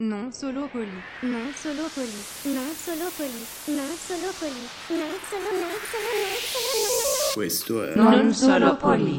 Non solo poli. Non solo poli. Non solo poli. Non solo poli. Non solo. Questo è Non solo poli.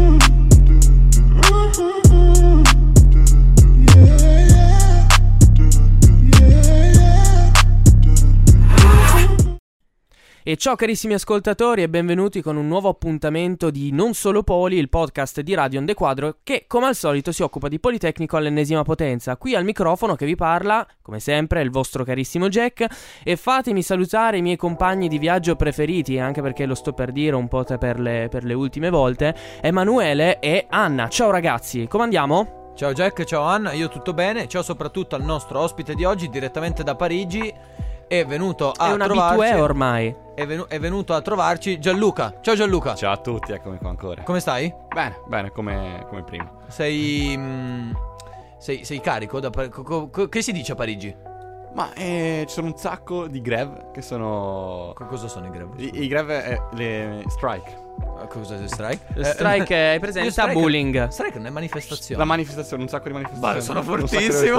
E ciao carissimi ascoltatori e benvenuti con un nuovo appuntamento di Non Solo Poli, il podcast di Radio Onde Quadro che come al solito si occupa di Politecnico all'ennesima potenza. Qui al microfono che vi parla, come sempre, è il vostro carissimo Jack e fatemi salutare i miei compagni di viaggio preferiti, anche perché lo sto per dire un po' per le ultime volte, Emanuele e Anna. Ciao ragazzi, come andiamo? Ciao Jack, ciao Anna, io tutto bene. Ciao soprattutto al nostro ospite di oggi direttamente da Parigi. È venuto a trovarci. È un abitué ormai. È venuto a trovarci Gianluca. Ciao Gianluca. Ciao a tutti, eccomi qua ancora. Come stai? Bene, come prima. Sei carico? Che si dice a Parigi? Ma ci sono un sacco di greve che sono... Cosa sono i greve? I greve le strike. Cosa è il strike? Lo strike è presente a bullying. Strike non è manifestazione. La manifestazione, un sacco di manifestazioni. Guarda, sono fortissimo.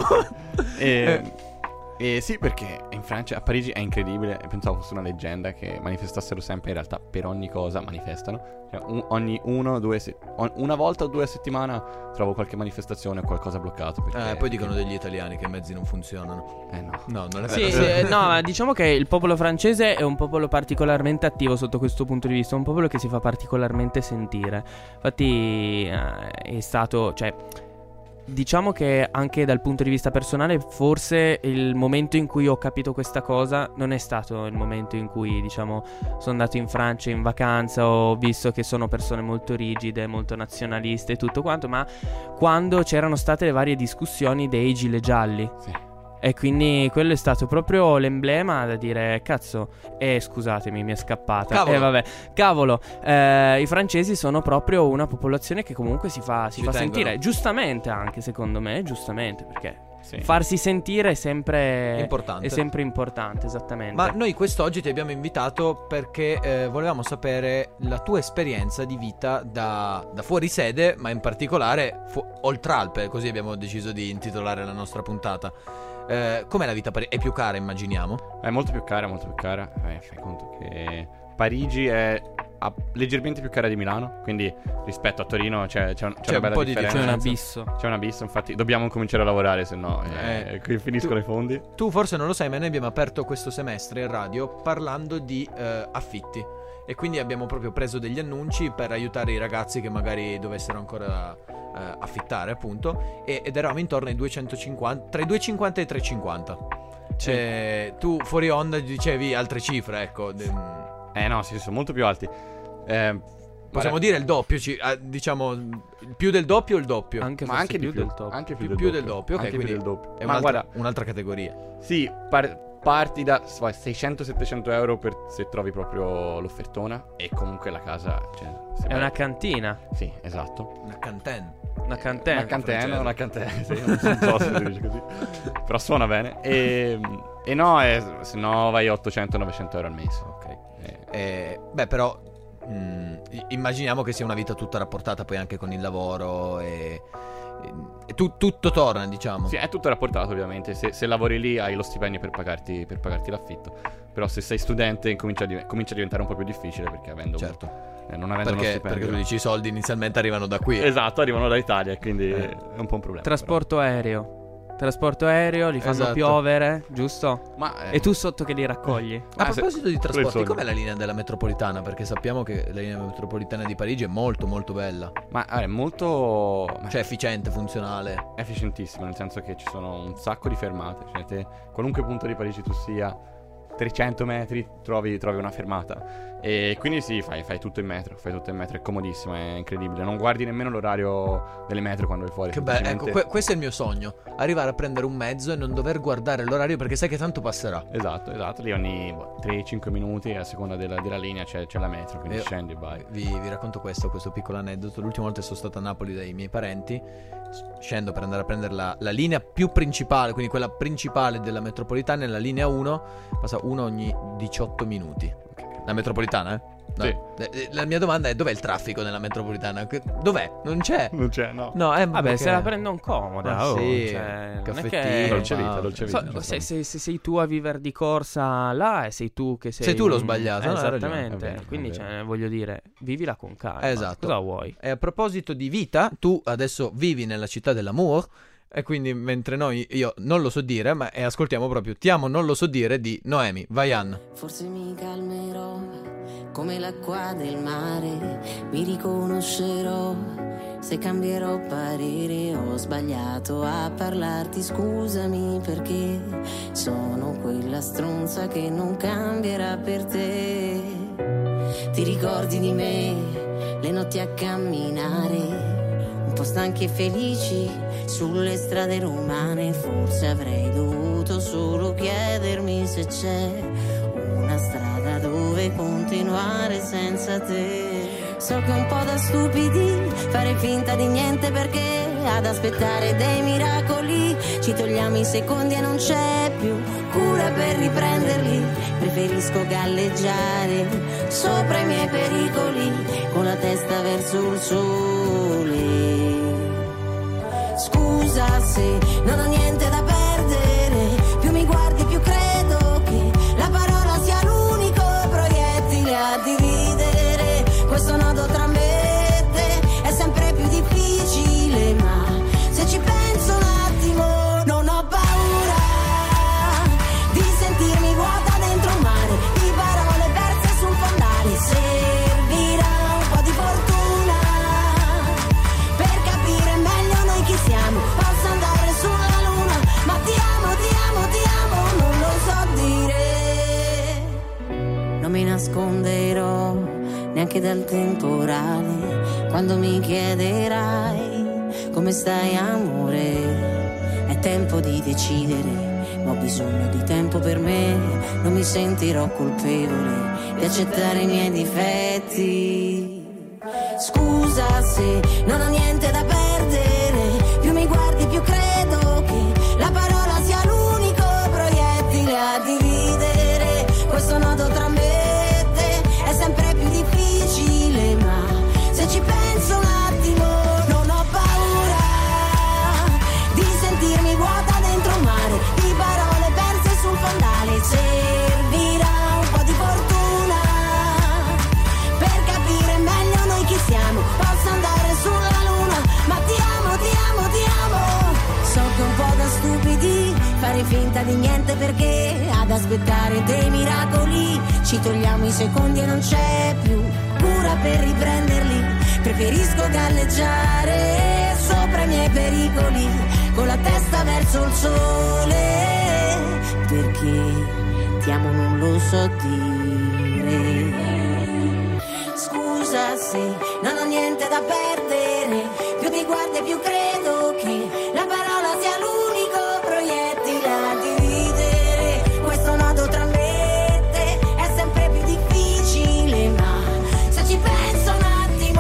Sì, perché in Francia, a Parigi è incredibile. Pensavo fosse una leggenda che manifestassero sempre. In realtà per ogni cosa manifestano. Cioè, una volta o due a settimana trovo qualche manifestazione o qualcosa bloccato poi dicono degli italiani che i mezzi non funzionano. No, non è Sì, vero. no, diciamo che il popolo francese è un popolo particolarmente attivo sotto questo punto di vista, un popolo che si fa particolarmente sentire. Infatti è stato, cioè, diciamo che anche dal punto di vista personale forse il momento in cui ho capito questa cosa non è stato il momento in cui, diciamo, sono andato in Francia in vacanza, ho visto che sono persone molto rigide, molto nazionaliste e tutto quanto, ma quando c'erano state le varie discussioni dei gilet gialli. Sì. E quindi quello è stato proprio l'emblema da dire, cazzo, scusatemi, mi è scappata. Cavolo, i francesi sono proprio una popolazione che comunque si fa sentire. Giustamente anche, secondo me, perché Sì. farsi sentire è sempre importante. È sempre importante, esattamente. Ma noi quest'oggi ti abbiamo invitato perché volevamo sapere la tua esperienza di vita da fuori sede, ma in particolare Oltralpe, così abbiamo deciso di intitolare la nostra puntata. Com'è la vita a Parigi? È più cara, immaginiamo? È molto più cara. Fai conto che Parigi è leggermente più cara di Milano. Quindi rispetto a Torino c'è una bella po' di differenza. C'è un abisso. Infatti dobbiamo cominciare a lavorare, se no qui finiscono i fondi. Tu forse non lo sai, ma noi abbiamo aperto questo semestre in radio parlando di affitti. E quindi abbiamo proprio preso degli annunci per aiutare i ragazzi che magari dovessero ancora affittare, appunto. Ed eravamo intorno ai 250, tra i 250 e i 350. Tu fuori onda dicevi altre cifre, ecco. No, sì, sono molto più alti. Possiamo dire il doppio, diciamo più del doppio o il doppio? Anche anche più di del più. doppio. Anche più del doppio, ok, anche quindi più del doppio. è Ma guarda, un'altra categoria. sì, parti da 600-700 euro se trovi proprio l'offertona. E comunque la casa, cioè, È una cantina. Sì, esatto. Una canten. Una cantena. Una cantena, sì, non so se si dice così. Però suona bene. E no, se no vai a 800-900 euro al mese. Ok. Però immaginiamo che sia una vita tutta rapportata poi anche con il lavoro e tutto torna, diciamo. Sì, è tutto rapportato ovviamente. Se lavori lì hai lo stipendio per pagarti l'affitto. Però se sei studente comincia a diventare un po' più difficile, perché avendo non avendo uno stipendio. Perché tu dici i soldi inizialmente arrivano da qui. Esatto, arrivano dall'Italia, quindi è un po' un problema. Trasporto aereo, li fanno Esatto. piovere, giusto? E tu sotto che li raccogli? A proposito di trasporti, sogno. com'è la linea della metropolitana? Perché sappiamo che la linea metropolitana di Parigi è molto molto bella. Ma è molto... Cioè efficiente, funzionale. È efficientissimo, nel senso che ci sono un sacco di fermate. Cioè te, qualunque punto di Parigi tu sia, 300 metri trovi una fermata. E quindi sì, fai tutto in metro. È comodissimo, è incredibile. Non guardi nemmeno l'orario delle metro quando vai fuori. Che bello, ecco, questo è il mio sogno. Arrivare a prendere un mezzo e non dover guardare l'orario, perché sai che tanto passerà. Esatto, lì ogni 3-5 minuti a seconda della linea c'è la metro, quindi scendi e vai. Vi racconto questo piccolo aneddoto. L'ultima volta sono stato a Napoli dai miei parenti. Scendo per andare a prendere la linea più principale, quindi quella principale della metropolitana, la linea 1. Passa una ogni 18 minuti. La metropolitana, No. Sì. La mia domanda è: dov'è il traffico nella metropolitana? Dov'è? Non c'è. Non c'è, no. No, Vabbè, perché- se la prendono comoda. Ma sì, cioè, non è caffettino, che... Dolce vita, dolce vita. Se sei tu a vivere di corsa là, e sei tu che sei. Sei tu lo sbagliato, no, hai ragione. Esattamente. È vero, è Quindi, vero. cioè, voglio dire, vivila con calma. Esatto. Cosa vuoi? E a proposito di vita, tu adesso vivi nella città dell'amour. E quindi mentre io non lo so dire, ma ascoltiamo proprio Ti amo, non lo so dire di Noemi. Vai Anna. Forse mi calmerò come l'acqua del mare, mi riconoscerò se cambierò parere. Ho sbagliato a parlarti, scusami, perché sono quella stronza che non cambierà per te. Ti ricordi di me, le notti a camminare, un po' stanchi e felici sulle strade romane. Forse avrei dovuto solo chiedermi se c'è una strada dove continuare senza te. So che è un po' da stupidi fare finta di niente, perché ad aspettare dei miracoli ci togliamo i secondi e non c'è più cura per riprenderli. Preferisco galleggiare sopra i miei pericoli con la testa verso il sole. Scusa se non ho niente da perdere, più mi guardi più credo che la parola sia l'unico proiettile a dividere. Questo nodo tra me e te è sempre più difficile, ma se ci penso un attimo non ho paura di sentirmi vuota dentro un mare, di parole perse sul fondale. Servirà un po' di fortuna per capire meglio noi chi siamo. Posso andare sulla luna, ma ti amo, ti amo, ti amo, non lo so dire. Non mi nasconderò neanche dal temporale quando mi chiederai come stai, amore. È tempo di decidere, ma ho bisogno di tempo per me. Non mi sentirò colpevole di accettare i miei difetti. Scusa se non ho niente da perdere, più mi guardi più credo che la parola sia l'unico proiettile a dividere. Questo nodo tra me e te è sempre più difficile, ma se ci penso un attimo non ho paura di sentirmi vuota dentro un mare, di parole perse sul fondale. Servirà un po' di fortuna per capire meglio noi chi siamo. Posso andare sulla luna, ma ti amo, ti amo, ti amo. So che è un po' da stupidi fare finta di niente, perché ad aspettare dei miracoli ci togliamo i secondi e non c'è più cura per riprenderli. Preferisco galleggiare sopra i miei pericoli con la testa verso il sole, perché ti amo non lo so dire. Scusa se non ho niente da perdere, più ti guardo e più credo che la parola sia l'unico proiettile a dividere. Questo nodo tra me e te è sempre più difficile, ma se ci penso un attimo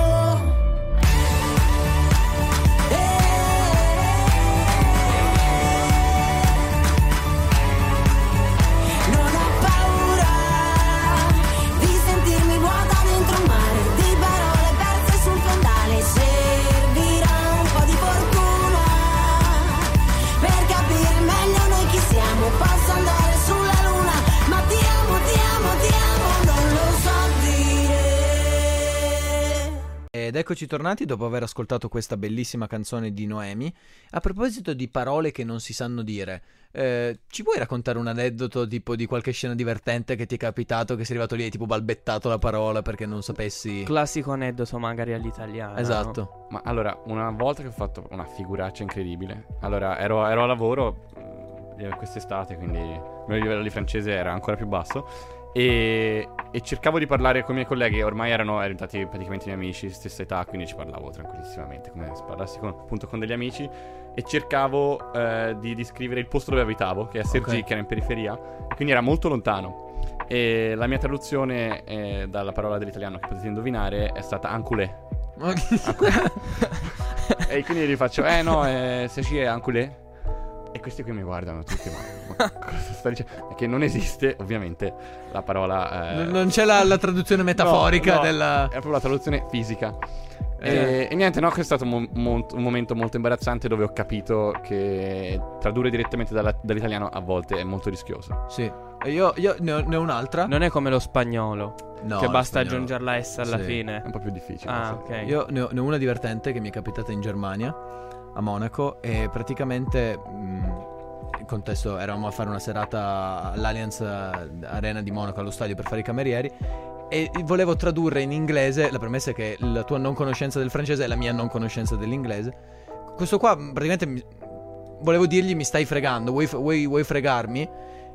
non ho paura di sentirmi vuota dentro un mare, di parole perse sul fondale. Servirà un po' di fortuna per capire meglio noi chi siamo. Posso andare sulla luna, ma ti amo, ti amo, ti amo, non lo so dire. Ed eccoci tornati dopo aver ascoltato questa bellissima canzone di Noemi. A proposito di parole che non si sanno dire, ci puoi raccontare un aneddoto tipo di qualche scena divertente che ti è capitato, che sei arrivato lì e hai tipo balbettato la parola perché non sapessi? Classico aneddoto magari all'italiana. Esatto. Ma allora, una volta che ho fatto una figuraccia incredibile. Allora, ero a lavoro quest'estate, quindi il mio livello di francese era ancora più basso. E cercavo di parlare con i miei colleghi, ormai erano diventati praticamente miei amici, stessa età, quindi ci parlavo tranquillissimamente, come se parlassi appunto con degli amici. E cercavo di descrivere il posto dove abitavo, che è a Cergy, Ok. che era in periferia, e quindi era molto lontano. E la mia traduzione dalla parola dell'italiano che potete indovinare è stata enculé. E quindi gli faccio, no, Cergy è enculé. E questi qui mi guardano tutti, ma cosa sta dicendo? È che non esiste, ovviamente, la parola... Non c'è la traduzione metaforica no, della... È proprio la traduzione fisica. E niente, no, questo è stato un momento molto imbarazzante dove ho capito che tradurre direttamente dall'italiano a volte è molto rischioso. Sì. Io ne ho un'altra. Non è come lo spagnolo, No, che lo basta spagnolo. aggiungere la S alla Sì. È fine. un po' più difficile. Ah, sì. ok. Io ne ho una divertente che mi è capitata in Germania, a Monaco, e praticamente il contesto, eravamo a fare una serata all'Allianz Arena di Monaco, allo stadio, per fare i camerieri, e volevo tradurre in inglese. La premessa è che la tua non conoscenza del francese è la mia non conoscenza dell'inglese. Questo qua praticamente volevo dirgli: mi stai fregando, vuoi fregarmi?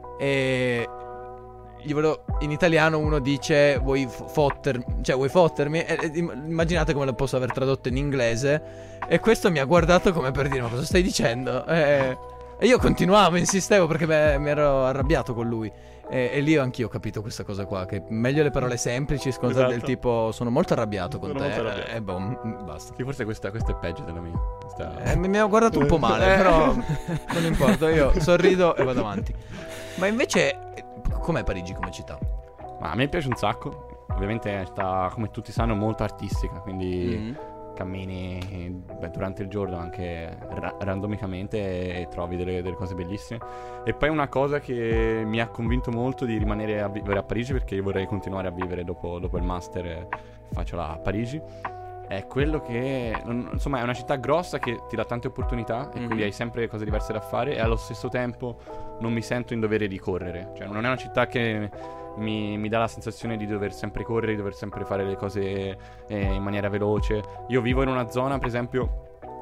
E gli volevo, in italiano uno dice vuoi fottermi, e immaginate come lo posso aver tradotto in inglese. E questo mi ha guardato come per dire: ma cosa stai dicendo? E io continuavo, insistevo, perché mi ero arrabbiato con lui. E lì anch'io ho capito questa cosa qua, che meglio le parole semplici, scontate, Esatto. del tipo sono molto arrabbiato con Sono te, molto arrabbiato. e boh, basta. Sì, forse questa è peggio della mia. Mi ha guardato un po' male, però non importa, io sorrido e vado avanti. Ma invece, com'è Parigi come città? Ma a me piace un sacco. Ovviamente è una città, come tutti sanno, molto artistica, quindi cammini durante il giorno anche randomicamente e trovi delle cose bellissime. E poi una cosa che mi ha convinto molto di rimanere a vivere a Parigi, perché io vorrei continuare a vivere dopo il master, faccio a Parigi, è quello che insomma è una città grossa che ti dà tante opportunità e quindi hai sempre cose diverse da fare, e allo stesso tempo non mi sento in dovere di correre. Cioè non è una città che mi dà la sensazione di dover sempre correre, di dover sempre fare le cose in maniera veloce. Io vivo in una zona, per esempio,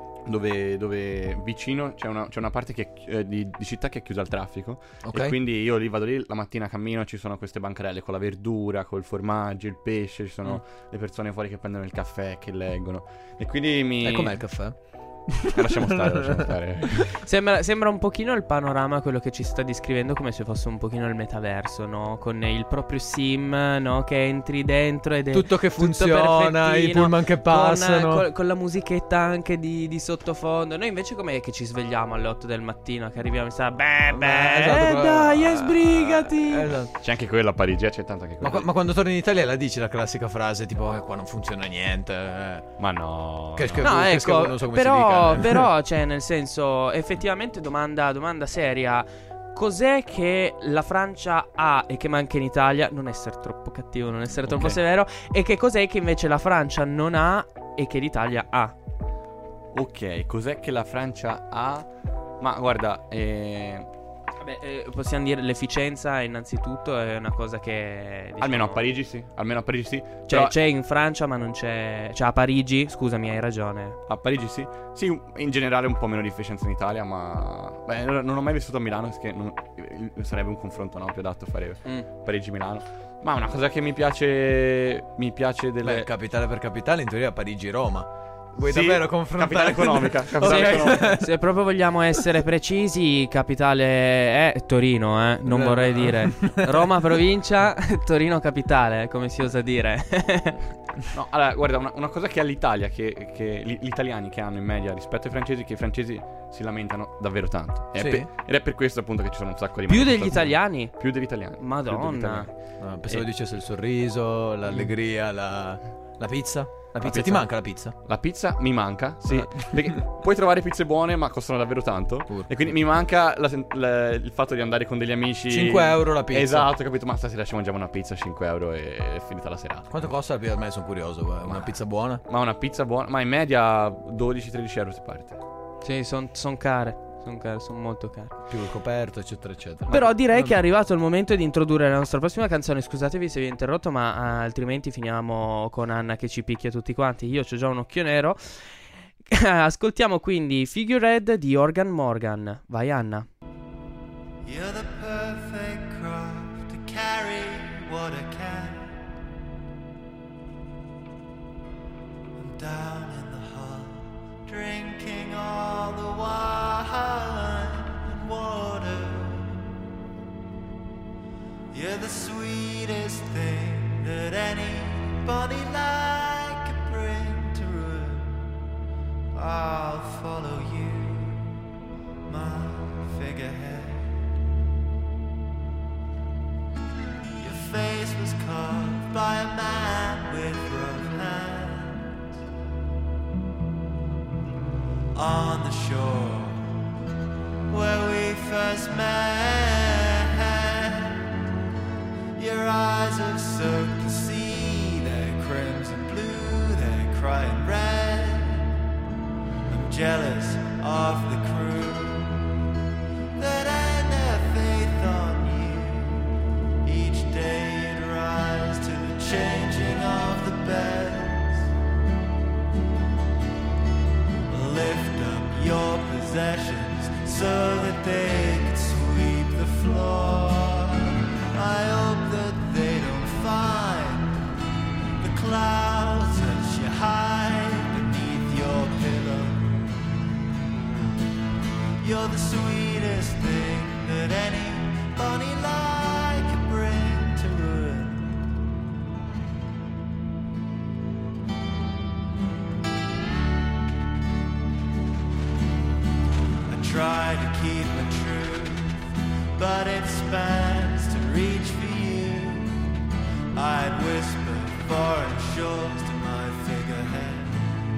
dove vicino c'è una parte di città che è chiusa al traffico. Ok. E quindi io vado lì la mattina, cammino, ci sono queste bancarelle con la verdura, col formaggio, il pesce, ci sono le persone fuori che prendono il caffè, che leggono. E quindi E com'è il caffè? Lasciamo stare. Sembra un pochino il panorama, quello che ci sta descrivendo, come se fosse un pochino il metaverso, no? Con il proprio sim, no? Che entri dentro ed è Tutto che funziona, perfettino, i pullman che passano. con la musichetta anche di sottofondo. Noi invece com'è che ci svegliamo alle 8 del mattino, che arriviamo e sta Esatto, dai, sbrigati. Esatto. C'è anche quella a Parigi, c'è tanto anche quella. Ma quando torni in Italia la dici la classica frase tipo qua non funziona niente. Ma no. Che No, ecco, non so come si dica. però, cioè, nel senso, effettivamente domanda seria. Cos'è che la Francia ha e che manca in Italia? Non essere troppo cattivo, non essere troppo Ok. severo. E che cos'è che invece la Francia non ha e che l'Italia ha? Ok, cos'è che la Francia ha? Ma guarda, Vabbè, possiamo dire l'efficienza innanzitutto è una cosa che, diciamo, almeno a Parigi sì. Cioè Però c'è in Francia ma non c'è. Cioè a Parigi, scusami, hai ragione. a Parigi sì. Sì, in generale un po' meno di efficienza in Italia, ma non ho mai vissuto a Milano, perché sarebbe un confronto, no, più adatto fare Parigi-Milano. Ma una cosa che mi piace delle... Beh, capitale per capitale, in teoria Parigi-Roma. Vuoi Sì, davvero confrontare? capitale economica, capitale Ok. economica. Se proprio vogliamo essere precisi, capitale è Torino, non vorrei dire Roma provincia, Torino capitale, come si osa dire. No, allora, guarda, una cosa che ha l'Italia, che gli italiani che hanno in media rispetto ai francesi, che i francesi si lamentano davvero tanto. Sì? Ed è per questo appunto che ci sono un sacco di Più degli manifestazioni. italiani? Più degli italiani. Madonna. Più degli italiani. No, pensavo dicesse il sorriso, l'allegria, la pizza. La pizza, ti pizza. manca la pizza? La pizza mi manca, sì, perché puoi trovare pizze buone ma costano davvero tanto. E quindi mi manca il fatto di andare con degli amici. 5 euro la pizza. Esatto, capito? Ma stasera ci mangiamo una pizza a 5 euro e è finita la serata. Quanto costa? Per me sono curioso. Una pizza buona? Ma una pizza buona, ma in media 12-13 euro si parte. Sì, sono care. Sono molto care. Più il coperto, eccetera, eccetera. Però direi che è arrivato il momento di introdurre la nostra prossima canzone. Scusatevi se vi ho interrotto, ma altrimenti finiamo con Anna che ci picchia tutti quanti. Io c'ho già un occhio nero. Ascoltiamo quindi Figurehead di Organ Morgan. Vai Anna. You're the perfect craft to carry what I can. I'm down in the hall, drinking all the wine and water. You're the sweetest thing that anybody like could bring to ruin. I'll follow you, my face was carved by a man with rough hands. On the shore where we first met, your eyes have soaked the sea, they're crimson blue, they're crying red. I'm jealous of the crew that had their faith on you. Each day you'd rise to the changing of the beds. Lift up your possessions so that they could sweep the floor. I hope that they don't find the clouds that you hide beneath your pillow. You're the sweetest thing that anybody like could bring to ruin. I try to keep my truth, but it spans to reach for you. I'd whisper foreign shores to my figurehead,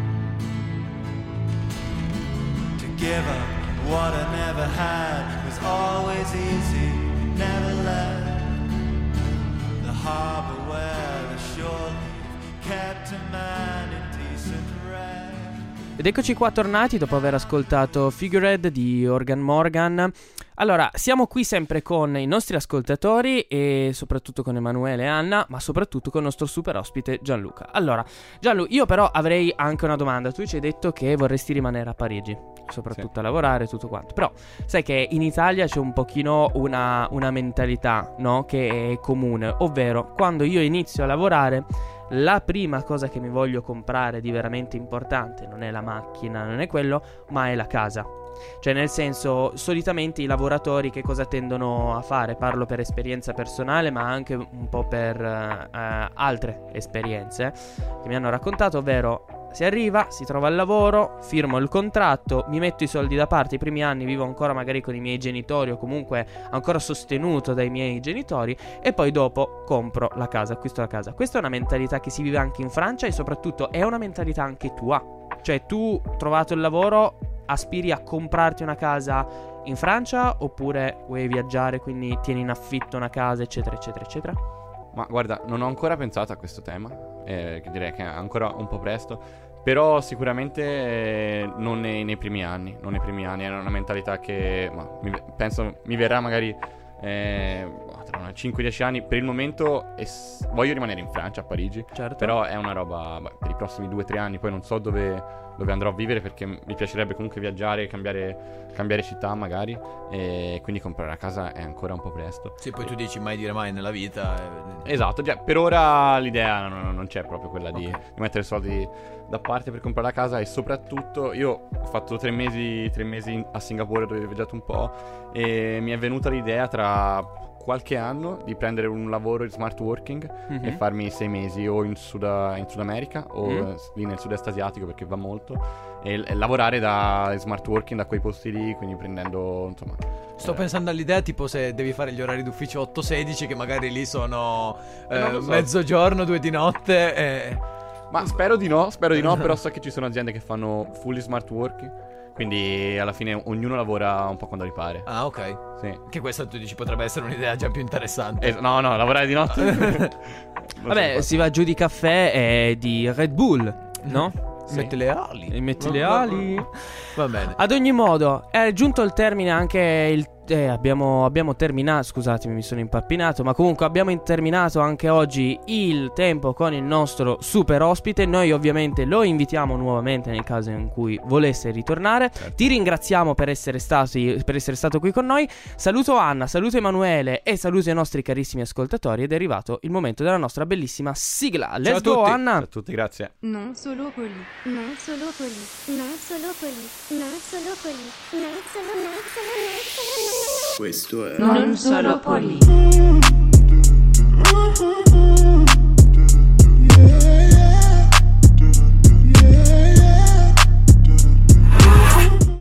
to give up what I never had was always easy, never left the harbor where the shore leaf kept a man in decent rest. Ed eccoci qua tornati dopo aver ascoltato Figurehead di Organ Morgan. Allora, siamo qui sempre con i nostri ascoltatori e soprattutto con Emanuele e Anna, ma soprattutto con il nostro super ospite Gianluca. Allora, Gianlu, io però avrei anche una domanda. Tu ci hai detto che vorresti rimanere a Parigi, soprattutto Sì. a lavorare e tutto quanto. Però sai che in Italia c'è un pochino una mentalità, no? Che è comune, ovvero quando io inizio a lavorare, la prima cosa che mi voglio comprare di veramente importante non è la macchina, non è quello, ma è la casa. Cioè, nel senso, solitamente i lavoratori che cosa tendono a fare? Parlo per esperienza personale, ma anche un po' per altre esperienze che mi hanno raccontato, ovvero si arriva, si trova il lavoro, firmo il contratto, mi metto i soldi da parte. I primi anni vivo ancora magari con i miei genitori o comunque ancora sostenuto dai miei genitori, e poi dopo compro la casa, acquisto la casa. Questa è una mentalità che si vive anche in Francia e soprattutto è una mentalità anche tua. Cioè, tu, trovato il lavoro, aspiri a comprarti una casa in Francia oppure vuoi viaggiare, quindi tieni in affitto una casa, eccetera, eccetera, eccetera? Ma guarda, non ho ancora pensato a questo tema, che direi che è ancora un po' presto, però sicuramente non nei primi anni, è una mentalità che penso mi verrà magari tra 5-10 anni. Per il momento voglio rimanere in Francia, a Parigi, Certo. però è una roba per i prossimi 2-3 anni, poi non so dove andrò a vivere, perché mi piacerebbe comunque viaggiare, cambiare città magari, e quindi comprare una casa è ancora un po' presto. Sì, poi tu dici mai dire mai nella vita. Esatto, già, per ora l'idea non c'è proprio quella di mettere soldi da parte per comprare la casa. E soprattutto io ho fatto 3 mesi a Singapore, dove ho viaggiato un po', e mi è venuta l'idea tra qualche anno di prendere un lavoro in smart working e farmi 6 mesi o in Sud America o lì nel sud-est asiatico, perché va molto, e lavorare da smart working da quei posti lì, quindi prendendo, insomma. Sto pensando all'idea tipo se devi fare gli orari d'ufficio 8-16, che magari lì sono Non lo so. mezzogiorno, 2 di notte. Ma spero di no, però so che ci sono aziende che fanno fully smart working, quindi alla fine ognuno lavora un po' quando gli pare. Ah, ok. Sì. Che questa tu dici potrebbe essere un'idea già più interessante. No, lavorare di notte. Vabbè, si va giù di caffè e di Red Bull, no? Sì. Metti le ali. E metti le ali. Va bene. Ad ogni modo, è giunto il termine anche il... abbiamo terminato, scusatemi, mi sono impappinato, ma comunque abbiamo terminato anche oggi il tempo con il nostro super ospite. Noi ovviamente lo invitiamo nuovamente nel caso in cui volesse ritornare. Certo. Ti ringraziamo per essere stato qui con noi. Saluto Anna, saluto Emanuele e saluto i nostri carissimi ascoltatori, ed è arrivato il momento della nostra bellissima sigla. Let's a go, tutti. Anna. Ciao a tutti, grazie. Non solo poli, non solo poli, non solo poli, non solo poli, non solo Questo è Non solo poli.